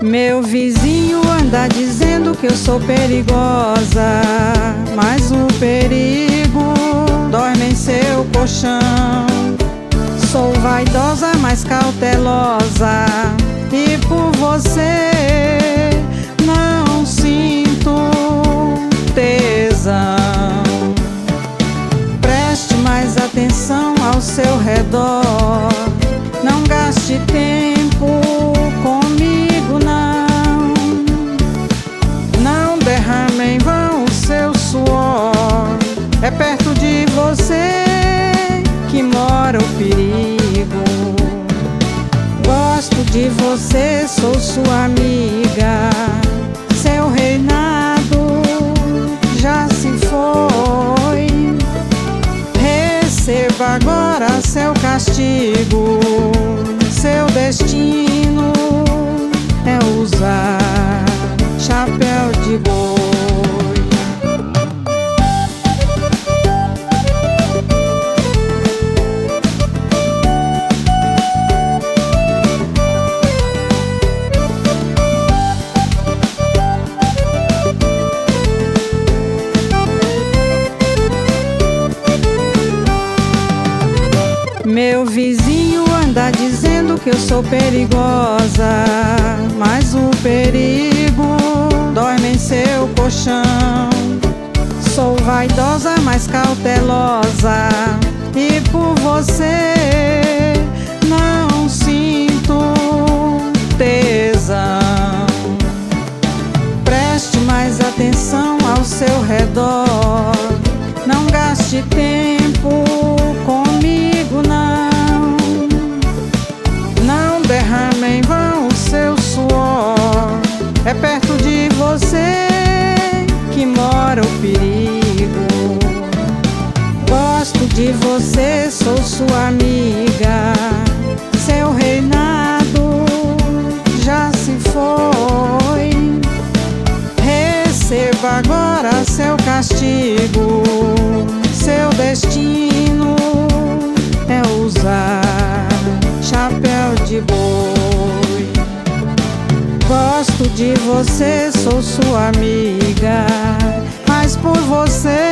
Meu vizinho anda dizendo que eu sou perigosa, mas o perigo dorme em seu colchão. Sou vaidosa, mas cautelosa, e por você não sinto tesão. Preste mais atenção ao seu redor, não gaste tempo comigo, não. Não derrame em vão o seu suor, é perto de você que mora o perigo. Gosto de você, sou sua amiga, seu reinado já se foi. Receba agora seu castigo, seu destino é usar chapéu de boi. Meu vizinho anda dizendo que eu sou perigosa, mas o perigo dorme em seu colchão. Sou vaidosa, mas cautelosa, e por você não sinto tesão. Preste mais atenção ao seu redor, não gaste tempo comigo, não. Não derrame em vão o seu suor, é perto de você que mora o perigo. Gosto de você, sou sua amiga, seu reinado já se foi. Receba agora seu castigo, seu destino é usar chapéu de boi. Gosto de você, sou sua amiga, mas por você